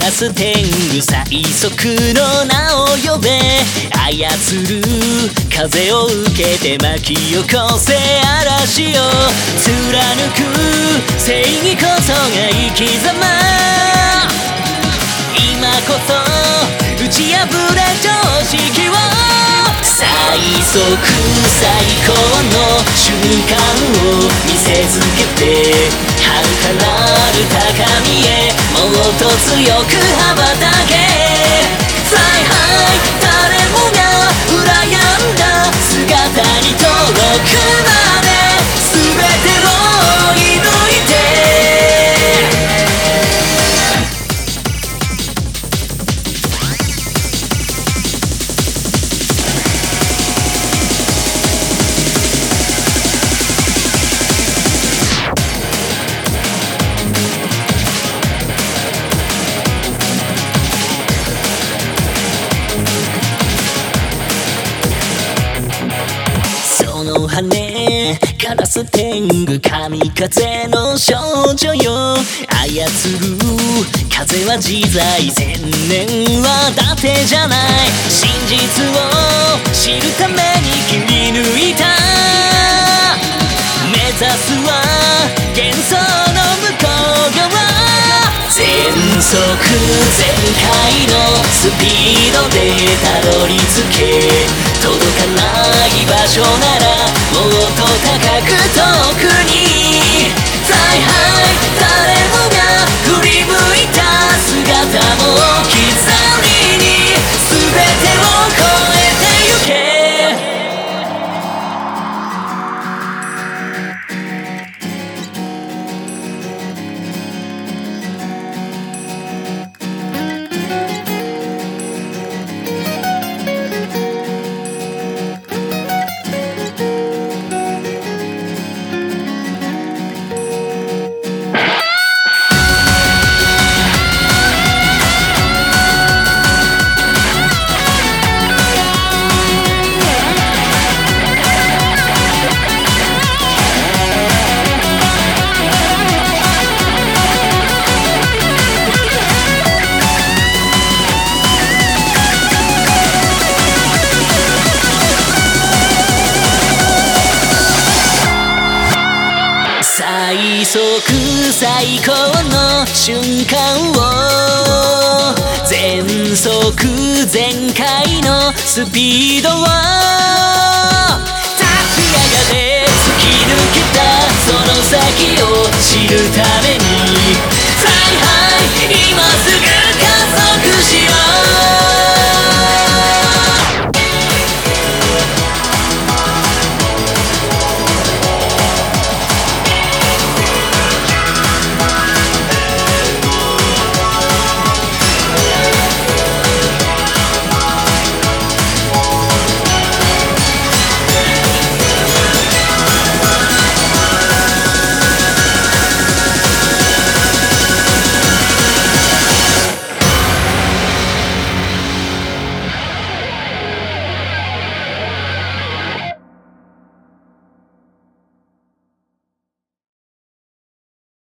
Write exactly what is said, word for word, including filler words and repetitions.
ラス天狗最速の名を呼べ操る風を受けて巻き起こせ嵐を貫く正義こそが生き様今こそ打ち破れ常識を最速最高の瞬間を見せつけて遥かなる高みへもっと強く羽ばたけ Fly high 誰もが羨んだ姿に届くまで全てを射抜いて羽カラス天狗神風の少女よ操る風は自在千年は伊達じゃない真実を知るために切り抜いた目指すは幻想の向こう側全速全開のスピードでたどり着け届かない場所ならもっと高く遠くに Fly high 誰もが振り向いた姿も刻みに全てを超えてゆけ最速最高の瞬間を全速全開のスピードを立ち上がれ突き抜けたその先を知るために Fly high 今すぐ加速しよう